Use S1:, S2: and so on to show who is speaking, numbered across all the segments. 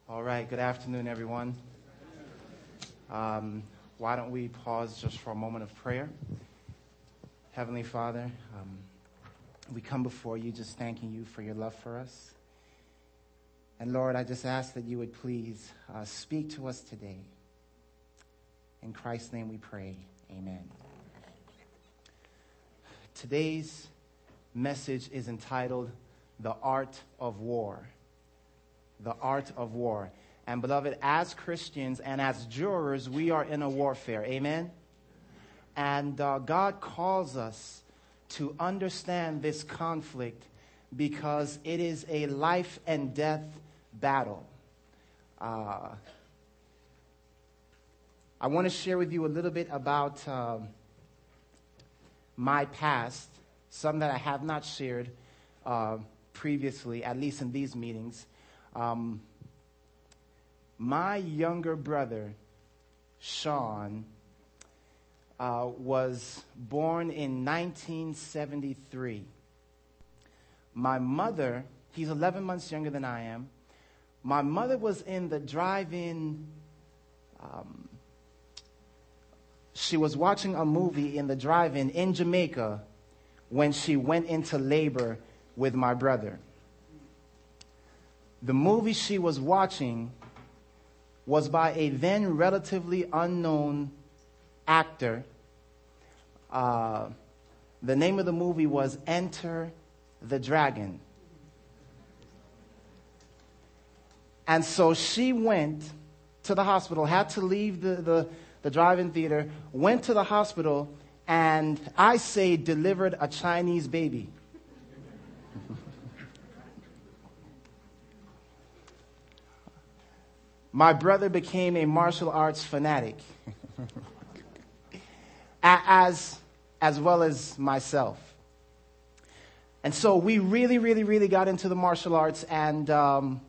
S1: All right, good afternoon, everyone. Why don't we pause just for a moment of prayer? Heavenly Father, we come before you just thanking you for your love for us. And Lord, I just ask that you would please speak to us today. In Christ's name we pray, amen. Today's message is entitled, The Art of War. The art of war. And beloved, as Christians and as jurors, we are in a warfare. Amen? And God calls us to understand this conflict because it is a life and death battle. I want to share with you a little bit about my past, some that I have not shared previously, at least in these meetings. My younger brother, Sean, was born in 1973. My mother, he's 11 months younger than I am. My mother was in the drive-in, she was watching a movie in the drive-in in Jamaica when she went into labor with my brother. The movie she was watching was by a then relatively unknown actor. The name of the movie was Enter the Dragon. And so she went to the hospital, had to leave the drive-in theater, went to the hospital, and I say delivered a Chinese baby. My brother became a martial arts fanatic, as well as myself. And so we really got into the martial arts, and at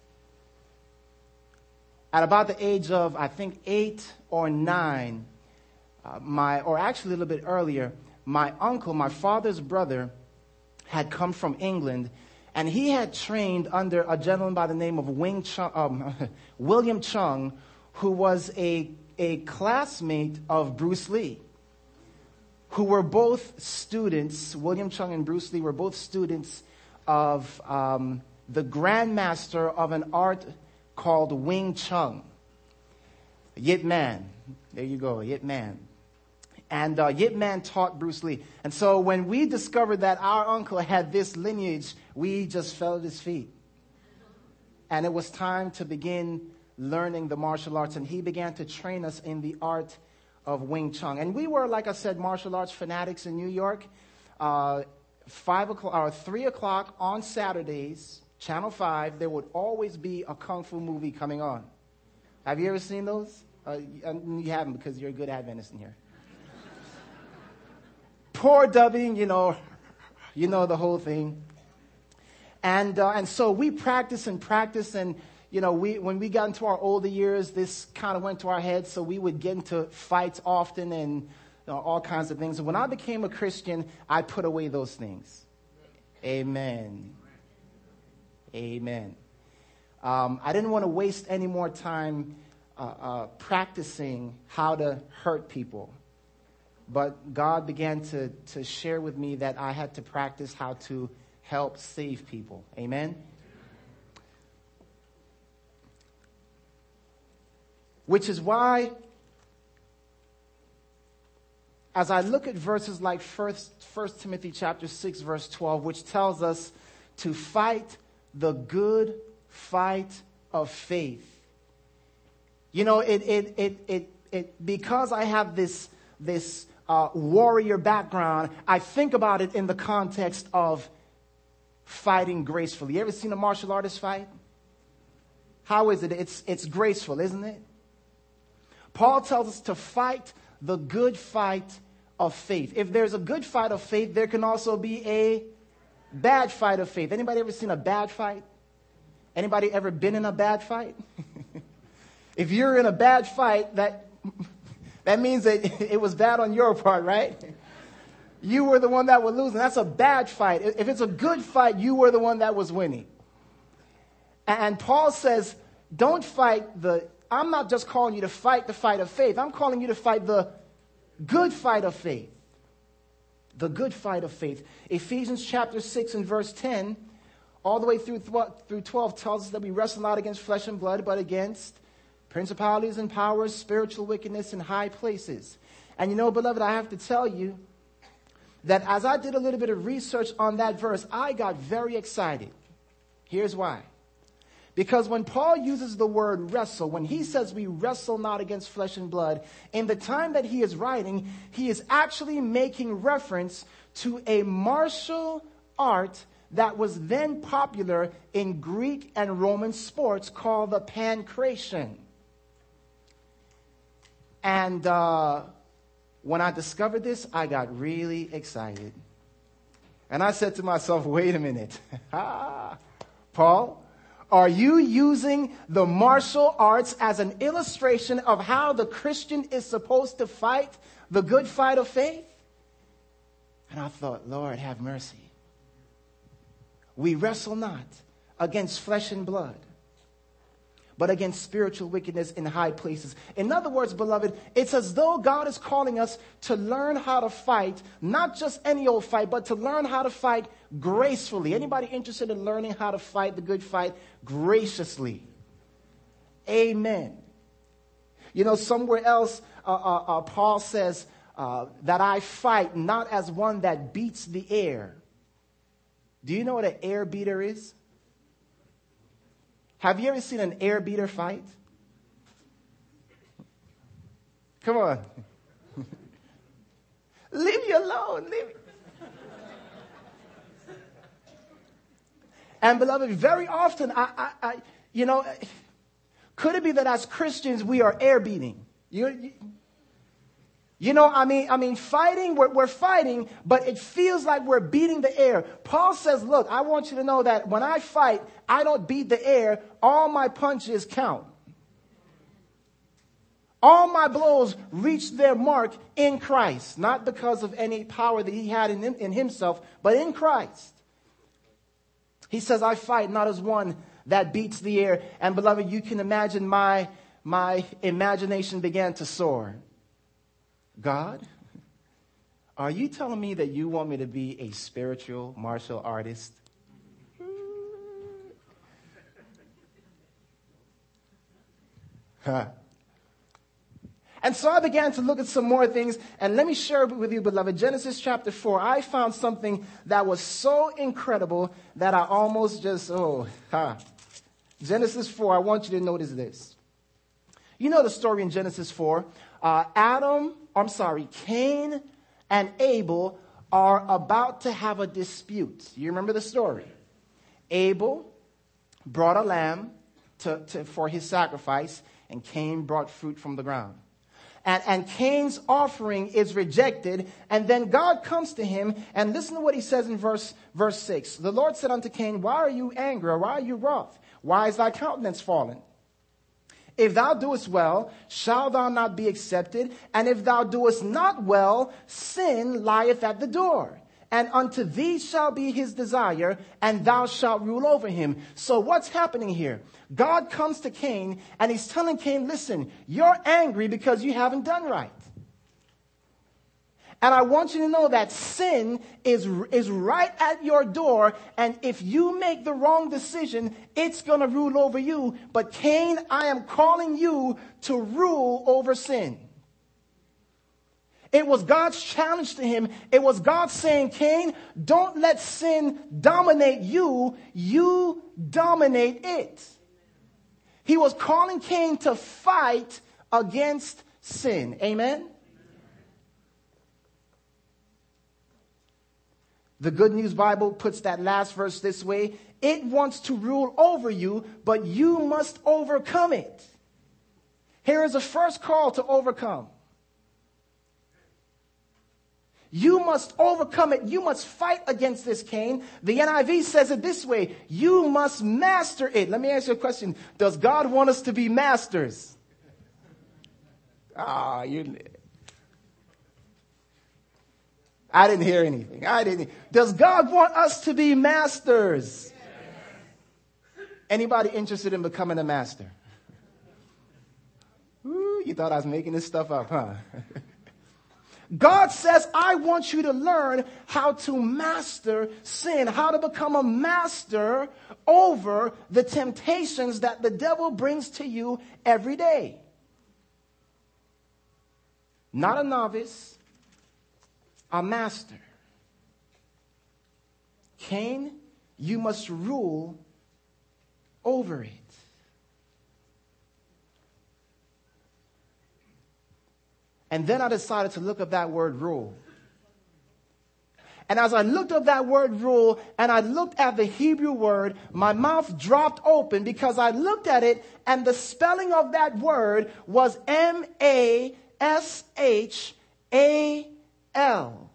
S1: about the age of, I think, 8 or 9, or actually a little bit earlier, my uncle, my father's brother, had come from England. And he had trained under a gentleman by the name of William Chung, who was a classmate of Bruce Lee, who were both students. William Chung and Bruce Lee were both students of the grandmaster of an art called Wing Chun. Yip Man. There you go, Yip Man. And Yip Man taught Bruce Lee. And so when we discovered that our uncle had this lineage, we just fell at his feet. And it was time to begin learning the martial arts. And he began to train us in the art of Wing Chun. And we were, like I said, martial arts fanatics in New York. 5 o'clock or 3 o'clock on Saturdays, Channel 5, there would always be a kung fu movie coming on. Have you ever seen those? You haven't because you're a good Adventist in here. Poor dubbing, you know the whole thing. And so we practiced, and when we got into our older years, this kind of went to our heads, so we would get into fights often and all kinds of things. And when I became a Christian, I put away those things. Amen. Amen. I didn't want to waste any more time practicing how to hurt people. But God began to share with me that I had to practice how to help save people. Amen? Which is why, as I look at verses like 1 Timothy chapter 6, verse 12, which tells us to fight the good fight of faith. Because I have this warrior background, I think about it in the context of fighting gracefully. You ever seen a martial artist fight? How is it? It's graceful, isn't it? Paul tells us to fight the good fight of faith. If there's a good fight of faith, there can also be a bad fight of faith. Anybody ever seen a bad fight? Anybody ever been in a bad fight? If you're in a bad fight, that means that it was bad on your part, right? You were the one that was losing. That's a bad fight. If it's a good fight, you were the one that was winning. And Paul says, don't fight I'm not just calling you to fight the fight of faith. I'm calling you to fight the good fight of faith. The good fight of faith. Ephesians chapter 6 and verse 10, all the way through 12 tells us that we wrestle not against flesh and blood, but against principalities and powers, spiritual wickedness in high places. And you know, beloved, I have to tell you that as I did a little bit of research on that verse, I got very excited. Here's why. Because when Paul uses the word wrestle, when he says we wrestle not against flesh and blood, in the time that he is writing, he is actually making reference to a martial art that was then popular in Greek and Roman sports called the pancration. And when I discovered this, I got really excited. And I said to myself, wait a minute. Paul, are you using the martial arts as an illustration of how the Christian is supposed to fight the good fight of faith? And I thought, Lord, have mercy. We wrestle not against flesh and blood, but against spiritual wickedness in high places. In other words, beloved, it's as though God is calling us to learn how to fight, not just any old fight, but to learn how to fight gracefully. Anybody interested in learning how to fight the good fight graciously? Amen. You know, somewhere else, Paul says that I fight not as one that beats the air. Do you know what an air beater is? Have you ever seen an air beater fight? Come on. Leave me alone. Leave me. And beloved, very often, you know, could it be that as Christians we are air beating? You know, I mean, fighting, we're fighting, but it feels like we're beating the air. Paul says, look, I want you to know that when I fight, I don't beat the air. All my punches count. All my blows reach their mark in Christ, not because of any power that he had in himself, but in Christ. He says, I fight not as one that beats the air. And beloved, you can imagine my imagination began to soar. God, are you telling me that you want me to be a spiritual martial artist? And so I began to look at some more things, and let me share with you, beloved, Genesis chapter 4. I found something that was so incredible that I almost just, Genesis 4, I want you to notice this. You know the story in Genesis 4. Cain and Abel are about to have a dispute. You remember the story? Abel brought a lamb for his sacrifice, and Cain brought fruit from the ground. And Cain's offering is rejected, and then God comes to him, and listen to what he says in verse 6. The Lord said unto Cain, why are you angry, or why are you wroth? Why is thy countenance fallen? If thou doest well, shall thou not be accepted? And if thou doest not well, sin lieth at the door. And unto thee shall be his desire, and thou shalt rule over him. So what's happening here? God comes to Cain, and he's telling Cain, listen, you're angry because you haven't done right. And I want you to know that sin is right at your door, and if you make the wrong decision, it's going to rule over you. But Cain, I am calling you to rule over sin. It was God's challenge to him. It was God saying, Cain, don't let sin dominate you. You dominate it. He was calling Cain to fight against sin. Amen? The Good News Bible puts that last verse this way. It wants to rule over you, but you must overcome it. Here is the first call to overcome. You must overcome it. You must fight against this, Cain. The NIV says it this way. You must master it. Let me ask you a question. Does God want us to be masters? I didn't hear anything. Does God want us to be masters? Anybody interested in becoming a master? Ooh, you thought I was making this stuff up, huh? God says, I want you to learn how to master sin, how to become a master over the temptations that the devil brings to you every day. Not a novice, a master. Cain, you must rule over it. And then I decided to look up that word rule. And as I looked up that word rule and I looked at the Hebrew word, my mouth dropped open because I looked at it and the spelling of that word was M-A-S-H-A-L.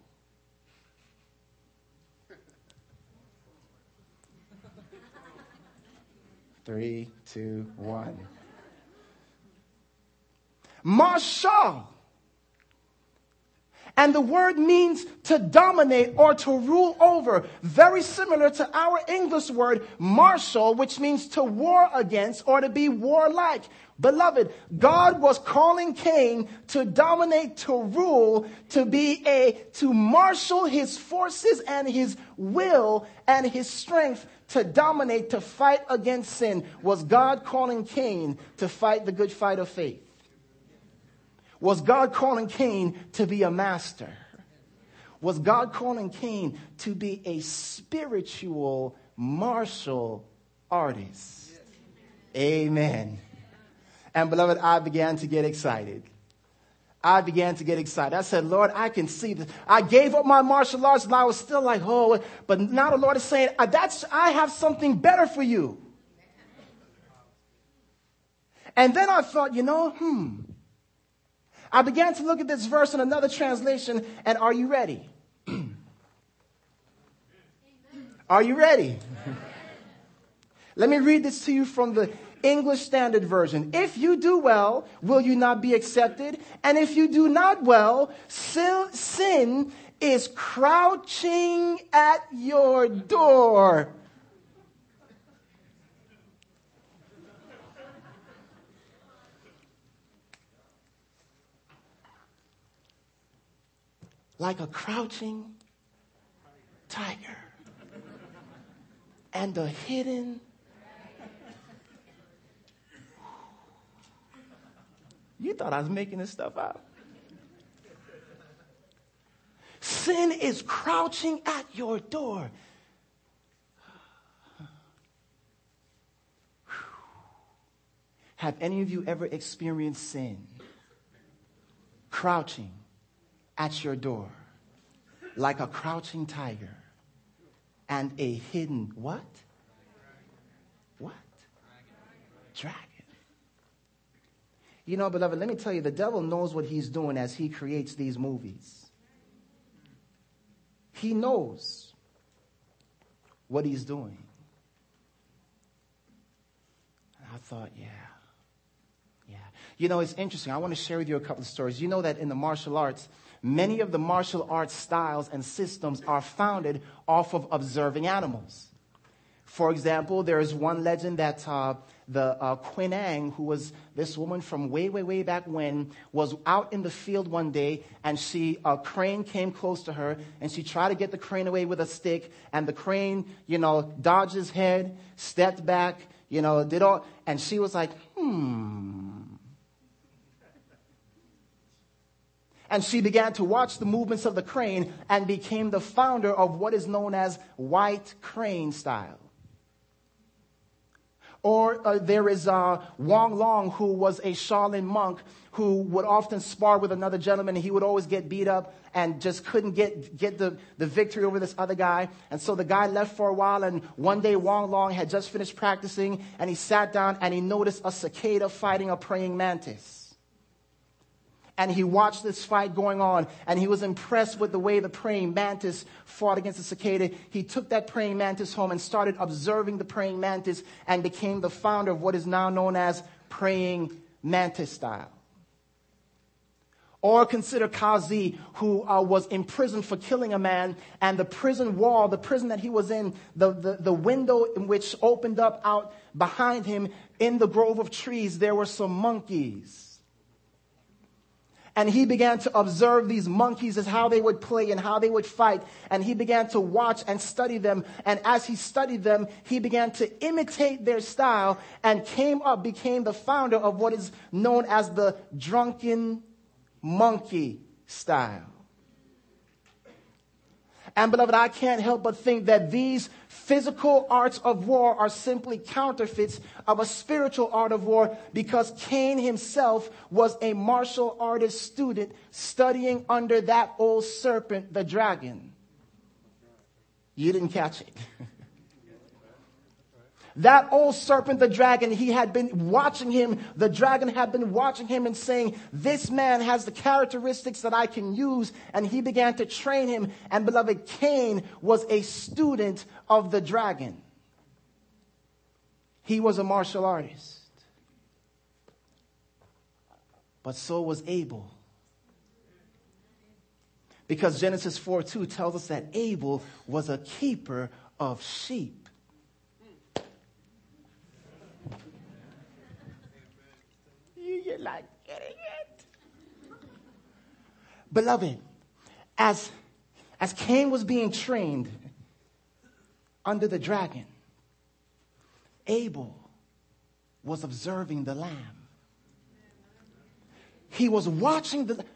S1: Three, two, one. Marshal. And the word means to dominate or to rule over. Very similar to our English word martial, which means to war against or to be warlike. Beloved, God was calling Cain to dominate, to rule, to marshal his forces and his will and his strength to dominate, to fight against sin. Was God calling Cain to fight the good fight of faith? Was God calling Cain to be a master? Was God calling Cain to be a spiritual martial artist? Amen. And beloved, I began to get excited. I said, Lord, I can see this. I gave up my martial arts and I was still like, oh, but now the Lord is saying, I have something better for you. And then I thought, I began to look at this verse in another translation, and are you ready? Are you ready? Let me read this to you from the English Standard Version. If you do well, will you not be accepted? And if you do not well, sin is crouching at your door. Like a crouching tiger and a hidden. You thought I was making this stuff up. Sin is crouching at your door. Have any of you ever experienced sin crouching at your door like a crouching tiger and a hidden what? What? Dragon. Beloved, let me tell you, the devil knows what he's doing as he creates these movies. He knows what he's doing. And I thought, yeah. It's interesting. I want to share with you a couple of stories. You know that in the martial arts, many of the martial arts styles and systems are founded off of observing animals. For example, there is one legend that Queen Ang, who was this woman from way, way, way back when, was out in the field one day, and a crane came close to her, and she tried to get the crane away with a stick, and the crane, dodged his head, stepped back, did all, and she was like, And she began to watch the movements of the crane and became the founder of what is known as white crane style. Or there is Wong Long, who was a Shaolin monk who would often spar with another gentleman, and he would always get beat up and just couldn't get the victory over this other guy. And so the guy left for a while, and one day Wong Long had just finished practicing, and he sat down and he noticed a cicada fighting a praying mantis. And he watched this fight going on, and he was impressed with the way the praying mantis fought against the cicada. He took that praying mantis home and started observing the praying mantis and became the founder of what is now known as praying mantis style. Or consider Kazi, who was imprisoned for killing a man, and the prison wall, the prison that he was in, the window in which opened up out behind him in the grove of trees, there were some monkeys. And he began to observe these monkeys as how they would play and how they would fight. And he began to watch and study them. And as he studied them, he began to imitate their style and became the founder of what is known as the drunken monkey style. And beloved, I can't help but think that these physical arts of war are simply counterfeits of a spiritual art of war, because Cain himself was a martial artist student studying under that old serpent, the dragon. You didn't catch it. That old serpent, the dragon, he had been watching him. The dragon had been watching him and saying, this man has the characteristics that I can use. And he began to train him. And beloved, Cain was a student of the dragon. He was a martial artist. But so was Abel. Because Genesis 4:2 tells us that Abel was a keeper of sheep. You're like getting it. Beloved, as Cain was being trained under the dragon, Abel was observing the lamb. He was watching the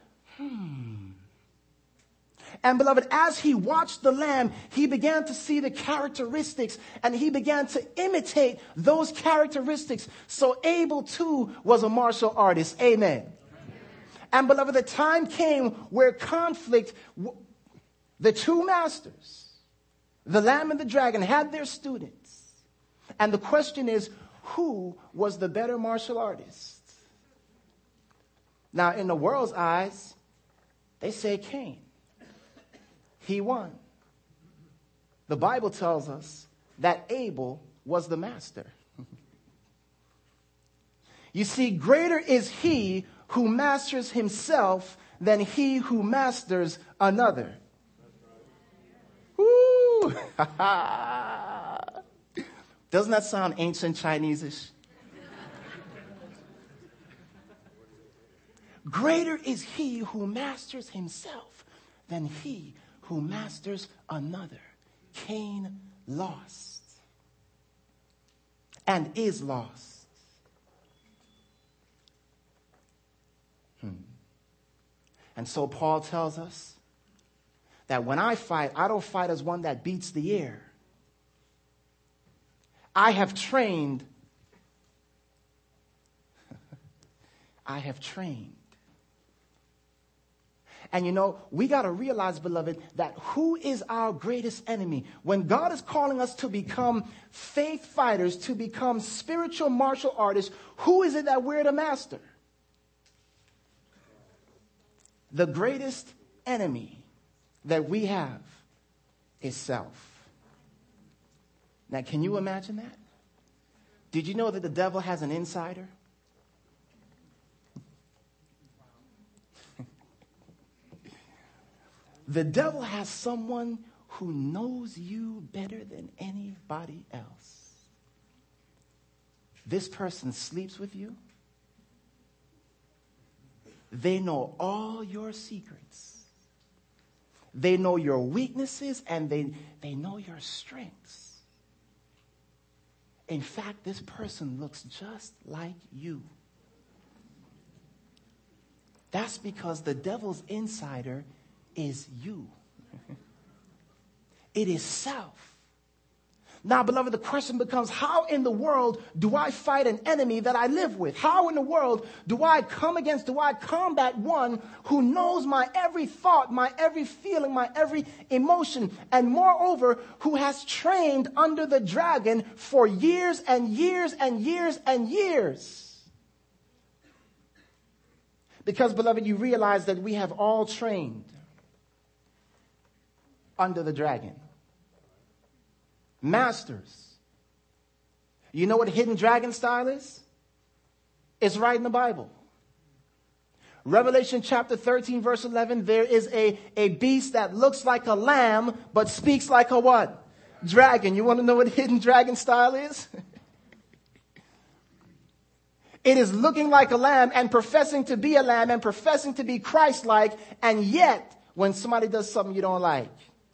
S1: And beloved, as he watched the lamb, he began to see the characteristics and he began to imitate those characteristics. So Abel too was a martial artist. Amen. And beloved, the time came where conflict, the two masters, the lamb and the dragon, had their students. And the question is, who was the better martial artist? Now, in the world's eyes, they say Cain. He won. The Bible tells us that Abel was the master. You see, greater is he who masters himself than he who masters another. Woo! Doesn't that sound ancient Chinese-ish? Greater is he who masters himself than he who masters another. Cain lost and is lost. And so Paul tells us that when I fight, I don't fight as one that beats the air. I have trained. I have trained. And you know, we got to realize, beloved, that who is our greatest enemy? When God is calling us to become faith fighters, to become spiritual martial artists, who is it that we're to master? The greatest enemy that we have is self. Now, can you imagine that? Did you know that the devil has an insider? The devil has someone who knows you better than anybody else. This person sleeps with you. They know all your secrets. They know your weaknesses and they know your strengths. In fact, this person looks just like you. That's because the devil's insider is you. It is self. Now, beloved, the question becomes, how in the world do I fight an enemy that I live with? How in the world do I combat one who knows my every thought, my every feeling, my every emotion, and moreover, who has trained under the dragon for years and years and years and years? Because, beloved, you realize that we have all trained under the dragon. Masters. You know what hidden dragon style is? It's right in the Bible. Revelation chapter 13, verse 11, there is a beast that looks like a lamb, but speaks like a what? Dragon. You want to know what hidden dragon style is? It is looking like a lamb and professing to be a lamb and professing to be Christ-like, and yet, when somebody does something you don't like.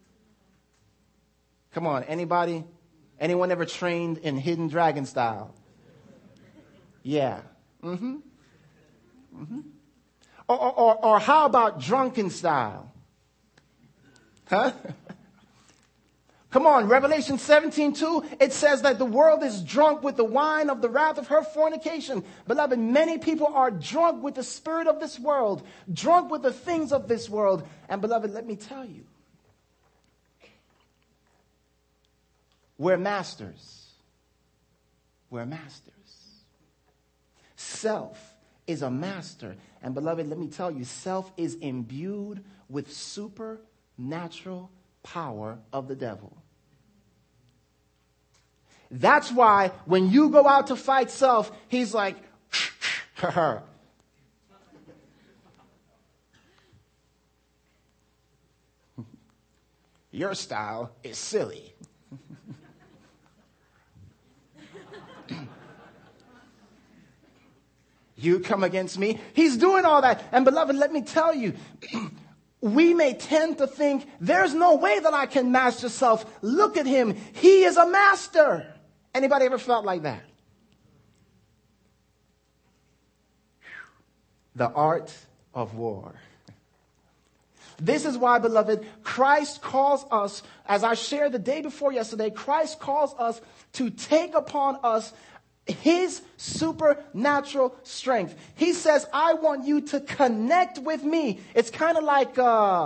S1: Come on, anybody? Anyone ever trained in hidden dragon style? Yeah. Mm-hmm. Mm-hmm. Or how about drunken style? Huh? Come on, Revelation 17:2, it says that the world is drunk with the wine of the wrath of her fornication. Beloved, many people are drunk with the spirit of this world, drunk with the things of this world. And beloved, let me tell you, we're masters. We're masters. Self is a master. And beloved, let me tell you, self is imbued with supernatural power of the devil. That's why when you go out to fight self, he's like, your style is silly. You come against me. He's doing all that. And beloved, let me tell you, we may tend to think, there's no way that I can master self. Look at him. He is a master. Anybody ever felt like that? The art of war. This is why, beloved, Christ calls us, as I shared the day before yesterday, Christ calls us to take upon us his supernatural strength. He says, I want you to connect with me. It's kind of like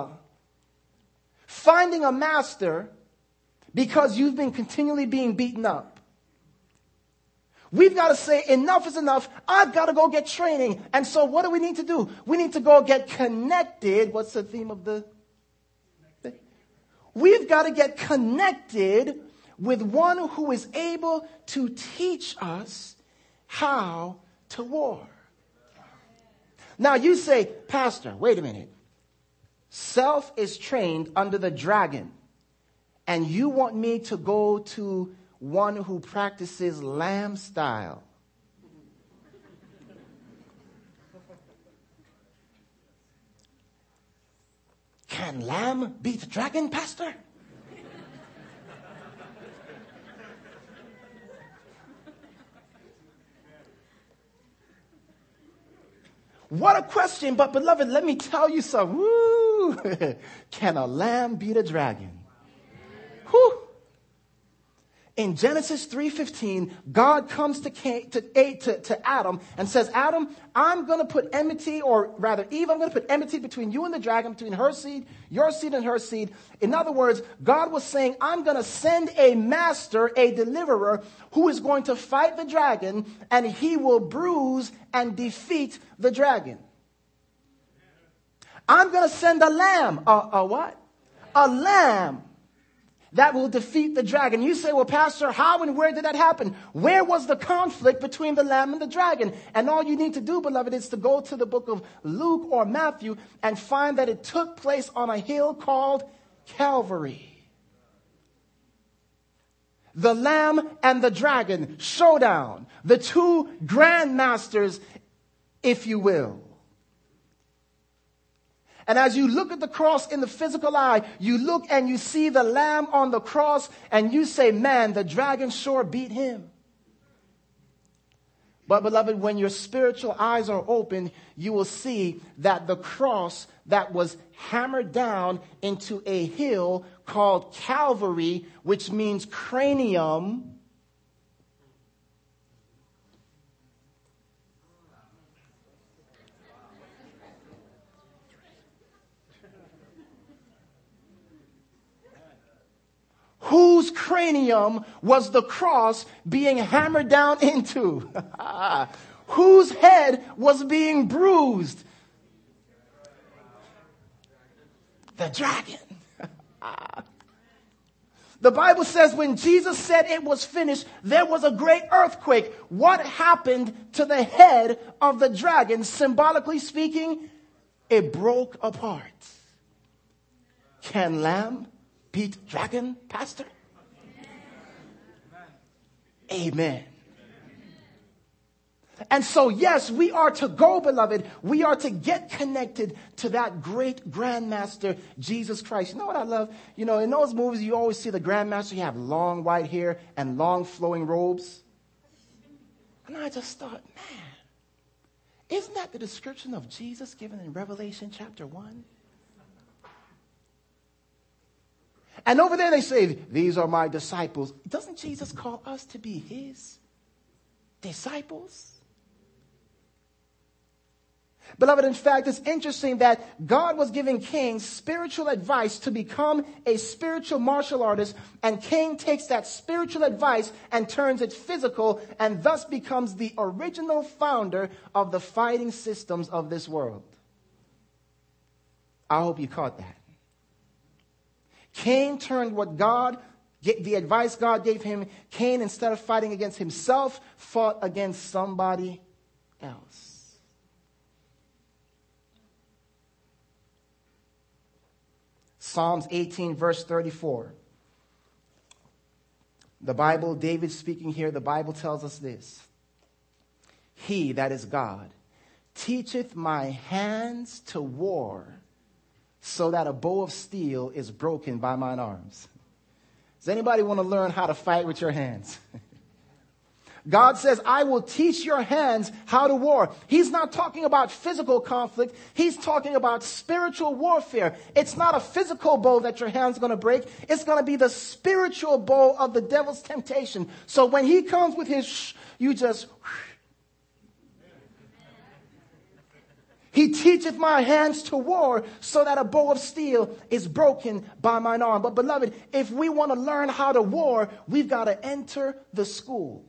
S1: finding a master because you've been continually being beaten up. We've got to say, enough is enough. I've got to go get training. And so what do we need to do? We need to go get connected. What's the theme of the thing? We've got to get connected with one who is able to teach us how to war. Now you say, Pastor, wait a minute. Self is trained under the dragon, and you want me to go to one who practices lamb style. Can lamb beat dragon, Pastor? What a question, but beloved, let me tell you something. Woo! Can a lamb beat a dragon? Whew. In Genesis 3:15, God comes to Adam and says, Adam, I'm going to put enmity, or rather Eve, I'm going to put enmity between you and the dragon, between her seed, your seed and her seed. In other words, God was saying, I'm going to send a master, a deliverer, who is going to fight the dragon, and he will bruise and defeat the dragon. I'm going to send a lamb. A what? A lamb that will defeat the dragon. You say, well, Pastor, how and where did that happen? Where was the conflict between the lamb and the dragon? And all you need to do, beloved, is to go to the book of Luke or Matthew and find that it took place on a hill called Calvary. The lamb and the dragon showdown. The two grandmasters, if you will. And as you look at the cross in the physical eye, you look and you see the lamb on the cross and you say, man, the dragon sure beat him. But beloved, when your spiritual eyes are open, you will see that the cross that was hammered down into a hill called Calvary, which means cranium, whose cranium was the cross being hammered down into? Whose head was being bruised? The dragon. The Bible says when Jesus said it was finished, there was a great earthquake. What happened to the head of the dragon? Symbolically speaking, it broke apart. Can lamb beat dragon, Pastor? Amen. And so, yes, we are to go, beloved. We are to get connected to that great grandmaster, Jesus Christ. You know what I love? You know, in those movies, you always see the grandmaster. You have long white hair and long flowing robes. And I just thought, man, isn't that the description of Jesus given in Revelation chapter 1? And over there they say, these are my disciples. Doesn't Jesus call us to be his disciples? Beloved, in fact, it's interesting that God was giving Cain spiritual advice to become a spiritual martial artist, and Cain takes that spiritual advice and turns it physical, and thus becomes the original founder of the fighting systems of this world. I hope you caught that. Cain turned the advice God gave him. Cain, instead of fighting against himself, fought against somebody else. Psalms 18, verse 34. The Bible, David speaking here, the Bible tells us this. He, that is God, teacheth my hands to war, so that a bow of steel is broken by mine arms. Does anybody want to learn how to fight with your hands? God says, I will teach your hands how to war. He's not talking about physical conflict. He's talking about spiritual warfare. It's not a physical bow that your hand's going to break. It's going to be the spiritual bow of the devil's temptation. So when he comes with his you just... He teacheth my hands to war, so that a bow of steel is broken by mine arm. But beloved, if we want to learn how to war, we've got to enter the school.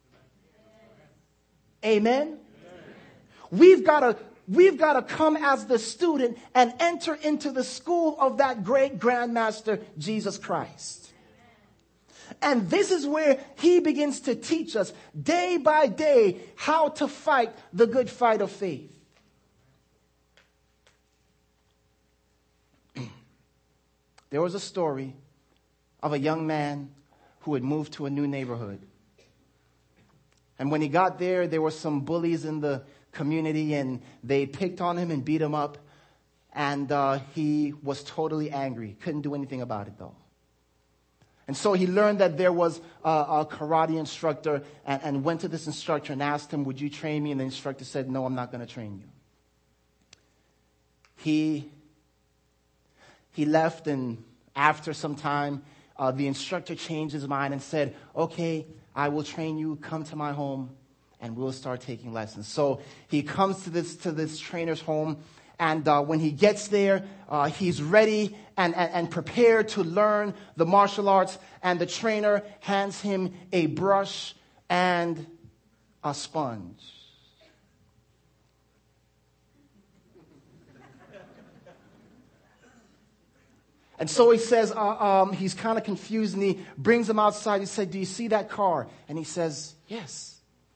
S1: Amen? We've got to come as the student and enter into the school of that great grandmaster, Jesus Christ. And this is where he begins to teach us day by day how to fight the good fight of faith. There was a story of a young man who had moved to a new neighborhood. And when he got there, there were some bullies in the community, and they picked on him and beat him up. And he was totally angry. Couldn't do anything about it, though. And so he learned that there was a karate instructor, and went to this instructor and asked him, would you train me? And the instructor said, no, I'm not going to train you. He left, and after some time, the instructor changed his mind and said, okay, I will train you. Come to my home, and we'll start taking lessons. So he comes to this trainer's home, and when he gets there, he's ready and prepared to learn the martial arts, and the trainer hands him a brush and a sponge. And so he says, he's kind of confused, and he brings him outside. He said, do you see that car? And he says, yes.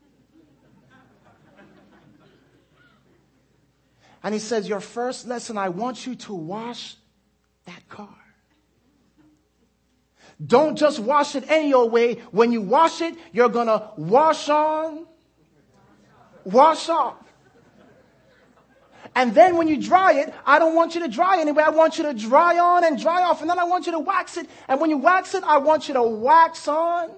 S1: And he says, your first lesson, I want you to wash that car. Don't just wash it any old way. When you wash it, you're going to wash on, wash off. And then when you dry it, I don't want you to dry anyway. I want you to dry on and dry off. And then I want you to wax it. And when you wax it, I want you to wax on,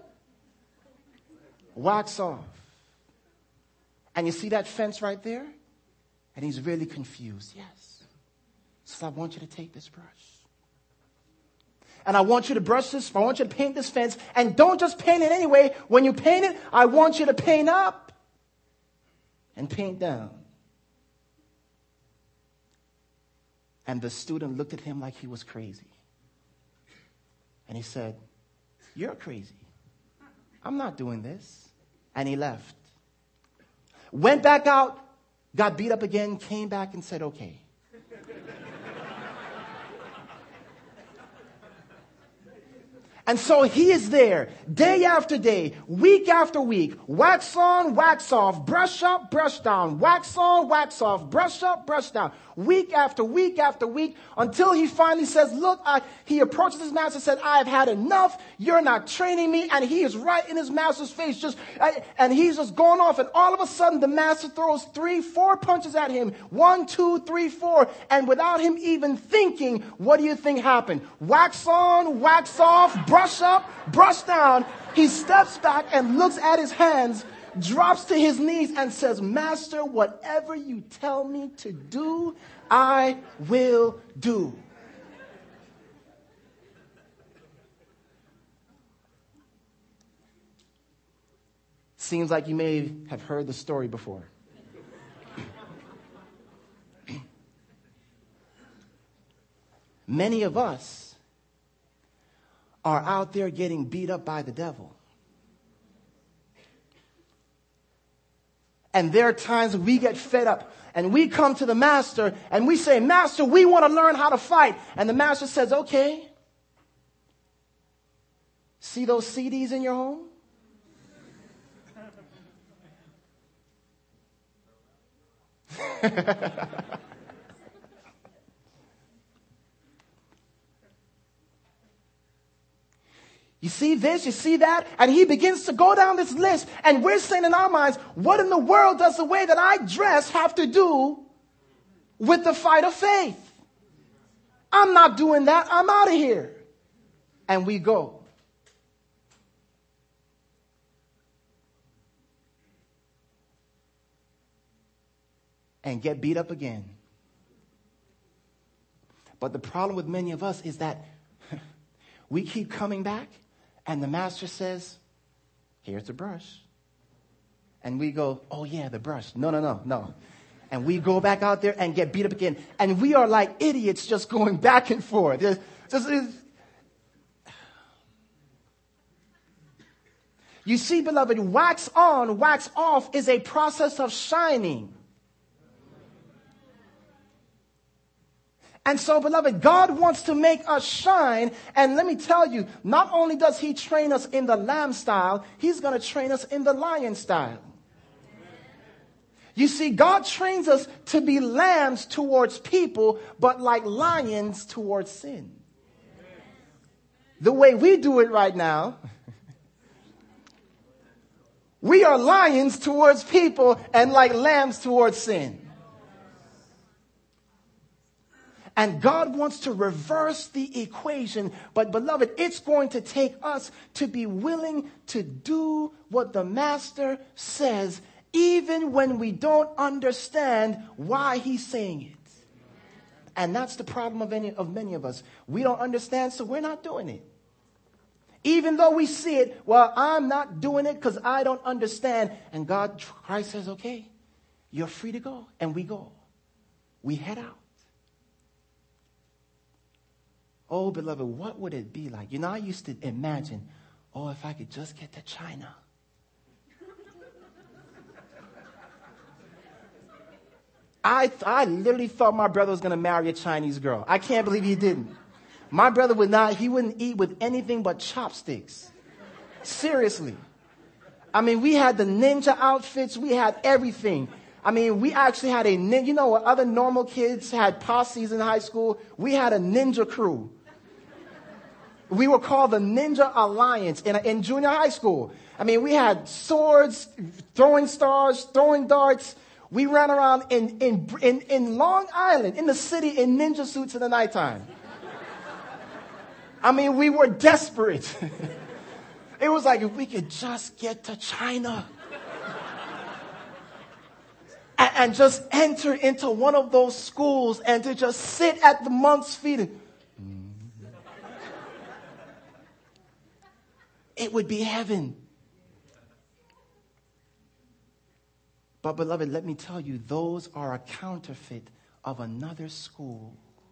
S1: wax off. And you see that fence right there? And he's really confused. Yes. So I want you to take this brush. And I want you to brush this. I want you to paint this fence. And don't just paint it anyway. When you paint it, I want you to paint up and paint down. And the student looked at him like he was crazy. And he said, you're crazy. I'm not doing this. And he left. Went back out, got beat up again, came back and said, okay. And so he is there day after day, week after week, wax on, wax off, brush up, brush down, wax on, wax off, brush up, brush down, week after week after week, until he finally says, look, he approaches his master and said, I have had enough. You're not training me. And he is right in his master's face, and he's just going off. And all of a sudden, the master throws 3-4 punches at him. 1, 2, 3, 4. And without him even thinking, what do you think happened? Wax on, wax off, brush up, brush down. He steps back and looks at his hands, drops to his knees and says, Master, whatever you tell me to do, I will do. Seems like you may have heard the story before. Many of us are out there getting beat up by the devil. And there are times we get fed up and we come to the master and we say, Master, we want to learn how to fight. And the master says, okay. See those CDs in your home? You see this, you see that, and he begins to go down this list, and we're saying in our minds, what in the world does the way that I dress have to do with the fight of faith? I'm not doing that. I'm out of here. And we go. And get beat up again. But the problem with many of us is that we keep coming back, and the master says, here's the brush. And we go, oh yeah, the brush. No. And we go back out there and get beat up again. And we are like idiots just going back and forth. You see, beloved, wax on, wax off is a process of shining. And so, beloved, God wants to make us shine. And let me tell you, not only does he train us in the lamb style, he's going to train us in the lion style. You see, God trains us to be lambs towards people, but like lions towards sin. The way we do it right now, we are lions towards people and like lambs towards sin. And God wants to reverse the equation. But beloved, it's going to take us to be willing to do what the master says, even when we don't understand why he's saying it. And that's the problem of many of us. We don't understand, so we're not doing it. Even though we see it, well, I'm not doing it because I don't understand. And Christ says, okay, you're free to go. And we go. We head out. Oh, beloved, what would it be like? You know, I used to imagine, oh, if I could just get to China. I literally thought my brother was going to marry a Chinese girl. I can't believe he didn't. My brother he wouldn't eat with anything but chopsticks. Seriously. I mean, we had the ninja outfits. We had everything. I mean, we actually had you know what other normal kids had posses in high school? We had a ninja crew. We were called the Ninja Alliance in junior high school. I mean, we had swords, throwing stars, throwing darts. We ran around in Long Island, in the city, in ninja suits in the nighttime. I mean, we were desperate. It was like, if we could just get to China and just enter into one of those schools and to just sit at the monks' feet. It would be heaven. But beloved, let me tell you, those are a counterfeit of another school.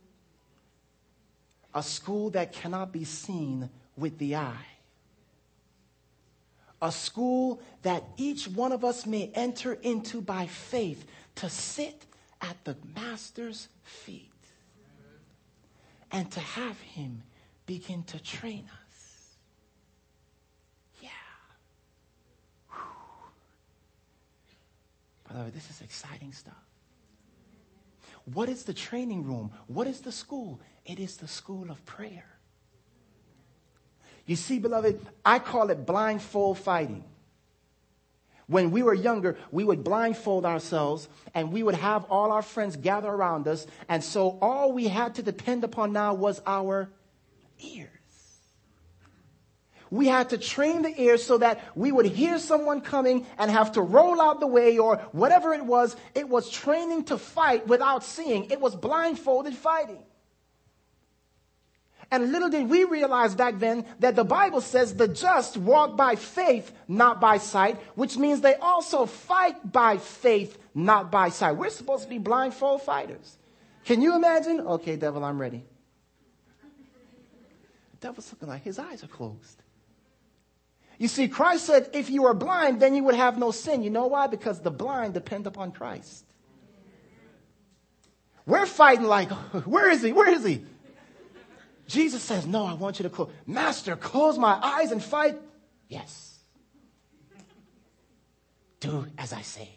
S1: A school that cannot be seen with the eye. A school that each one of us may enter into by faith to sit at the Master's feet and to have him begin to train us. Beloved, this is exciting stuff. What is the training room? What is the school? It is the school of prayer. You see, beloved, I call it blindfold fighting. When we were younger, we would blindfold ourselves and we would have all our friends gather around us. And so all we had to depend upon now was our ears. We had to train the ears so that we would hear someone coming and have to roll out the way or whatever it was. It was training to fight without seeing. It was blindfolded fighting. And little did we realize back then that the Bible says the just walk by faith, not by sight, which means they also fight by faith, not by sight. We're supposed to be blindfold fighters. Can you imagine? Okay, devil, I'm ready. The devil's looking like his eyes are closed. You see, Christ said if you were blind, then you would have no sin. You know why? Because the blind depend upon Christ. We're fighting like, where is he? Where is he? Jesus says, no, I want you to close. Master, close my eyes and fight. Yes. Do as I say.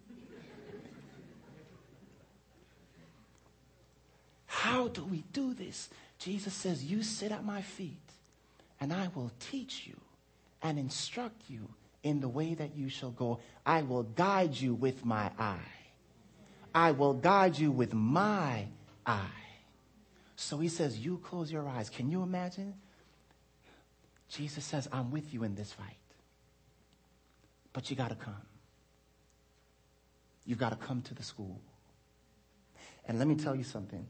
S1: How do we do this? Jesus says, you sit at my feet and I will teach you and instruct you in the way that you shall go. I will guide you with my eye. I will guide you with my eye. So he says, you close your eyes. Can you imagine? Jesus says, I'm with you in this fight. But you got to come. You've got to come to the school. And let me tell you something.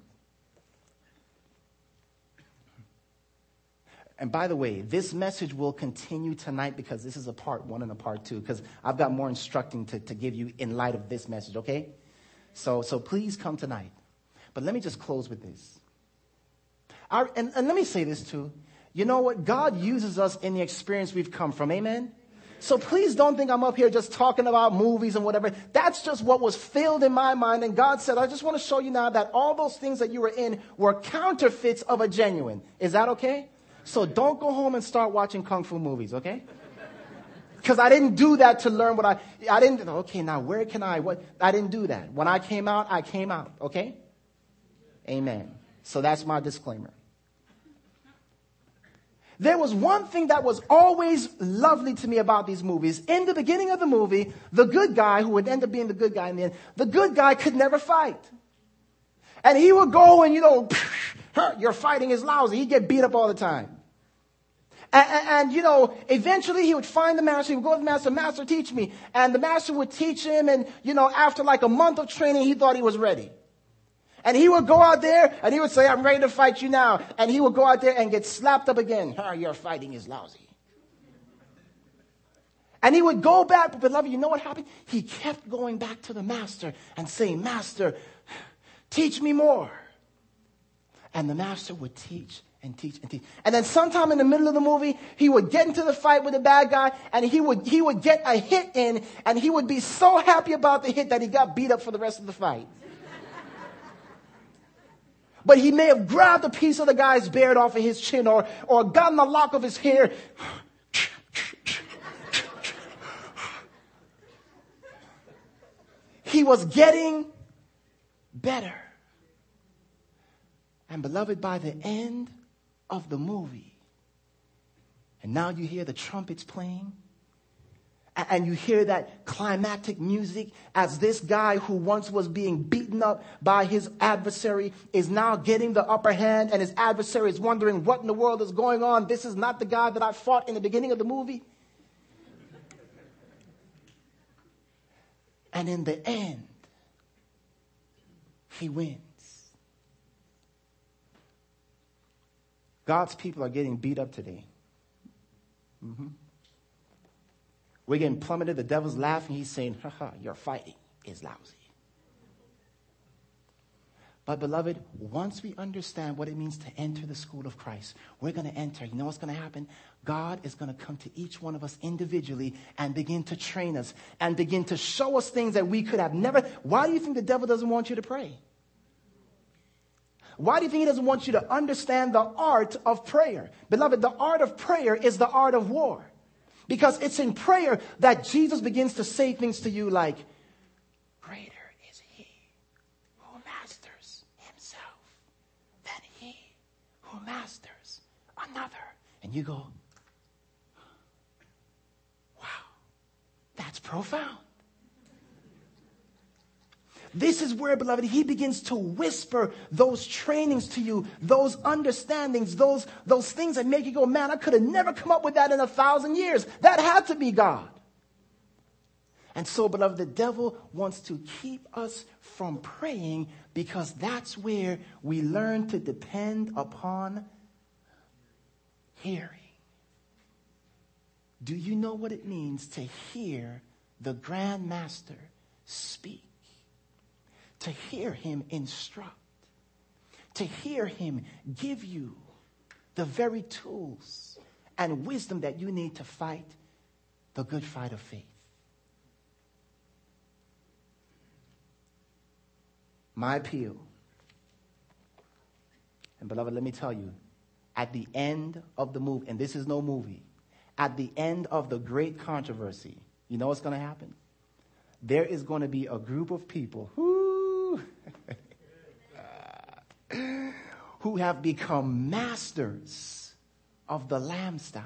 S1: And by the way, this message will continue tonight because this is a part 1 and a part 2. Because I've got more instructing to give you in light of this message, okay? So please come tonight. But let me just close with this. And let me say this too. You know what? God uses us in the experience we've come from. Amen? So please don't think I'm up here just talking about movies and whatever. That's just what was filled in my mind. And God said, I just want to show you now that all those things that you were in were counterfeits of a genuine. Is that okay? So don't go home and start watching Kung Fu movies, okay? Because I didn't do that to learn what I didn't, okay, now where can I didn't do that. When I came out, okay? Amen. So that's my disclaimer. There was one thing that was always lovely to me about these movies. In the beginning of the movie, the good guy, who would end up being the good guy in the end, the good guy could never fight. And he would go and, your fighting is lousy. He'd get beat up all the time. And eventually he would find the master. He would go to the master, master, teach me. And the master would teach him. And, after like a month of training, he thought he was ready. And he would go out there and he would say, I'm ready to fight you now. And he would go out there and get slapped up again. Your fighting is lousy. And he would go back. But beloved, you know what happened? He kept going back to the master and saying, Master, teach me more. And the master would teach and teach and teach. And then sometime in the middle of the movie, he would get into the fight with the bad guy and he would get a hit in and he would be so happy about the hit that he got beat up for the rest of the fight. But he may have grabbed a piece of the guy's beard off of his chin or gotten a lock of his hair. He was getting better. And beloved, by the end of the movie, and now you hear the trumpets playing, and you hear that climactic music as this guy who once was being beaten up by his adversary is now getting the upper hand, and his adversary is wondering what in the world is going on. This is not the guy that I fought in the beginning of the movie. And in the end, he wins. God's people are getting beat up today. We're getting plummeted. The devil's laughing. He's saying, your fighting is lousy. But beloved, once we understand what it means to enter the school of Christ, we're going to enter. You know what's going to happen? God is going to come to each one of us individually and begin to train us and begin to show us things that we could have never. Why do you think the devil doesn't want you to pray? Why do you think he doesn't want you to understand the art of prayer? Beloved, the art of prayer is the art of war. Because it's in prayer that Jesus begins to say things to you like, masters. Another. And you go, wow, that's profound. This is where, beloved, he begins to whisper those trainings to you, those understandings, those things that make you go, man, I could have never come up with that in 1,000 years. That had to be God. And so, beloved, the devil wants to keep us from praying because that's where we learn to depend upon hearing. Do you know what it means to hear the Grand Master speak? To hear him instruct, to hear him give you the very tools and wisdom that you need to fight the good fight of faith. My appeal, and beloved, let me tell you, at the end of the movie, and this is no movie, at the end of the great controversy, you know what's going to happen? There is going to be a group of people who have become masters of the Lamb style.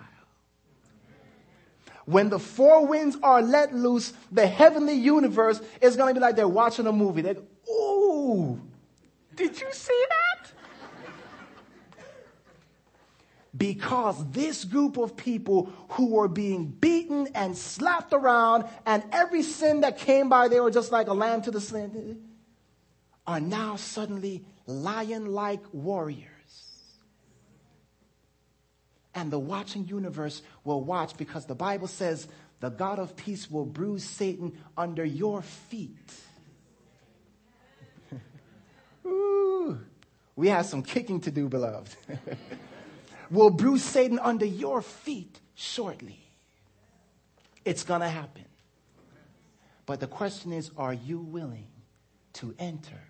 S1: When the four winds are let loose, the heavenly universe is going to be like they're watching a movie. They go, ooh, did you see that? Because this group of people who were being beaten and slapped around, and every sin that came by, they were just like a lamb to the slaughter, are now suddenly lion-like warriors. And the watching universe will watch because the Bible says the God of peace will bruise Satan under your feet. Ooh, we have some kicking to do, beloved. Will bruise Satan under your feet shortly. It's going to happen. But the question is, are you willing to enter?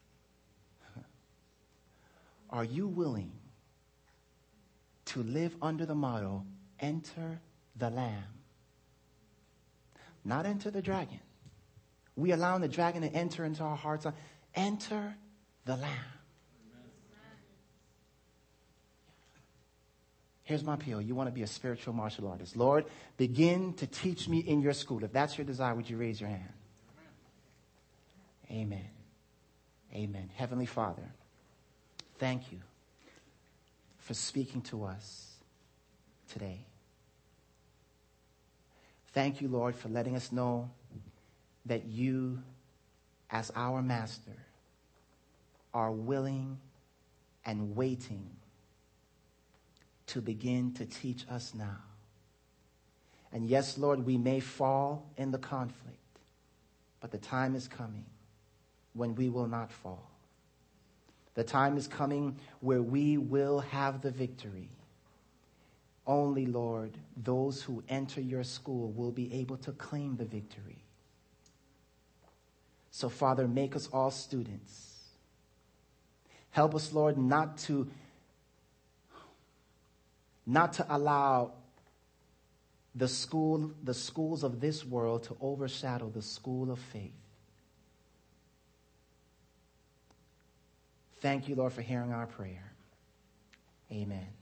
S1: Are you willing to live under the motto, enter the Lamb? Not enter the dragon. We allowing the dragon to enter into our hearts. Enter the Lamb. Here's my appeal. You want to be a spiritual martial artist. Lord, begin to teach me in your school. If that's your desire, would you raise your hand? Amen. Amen. Heavenly Father, thank you for speaking to us today. Thank you, Lord, for letting us know that you, as our master, are willing and waiting to begin to teach us now. And yes, Lord, we may fall in the conflict, but the time is coming when we will not fall. The time is coming where we will have the victory. Only, Lord, those who enter your school will be able to claim the victory. So, Father, make us all students. Help us, Lord, not to allow the schools of this world to overshadow the school of faith. Thank you, Lord, for hearing our prayer. Amen.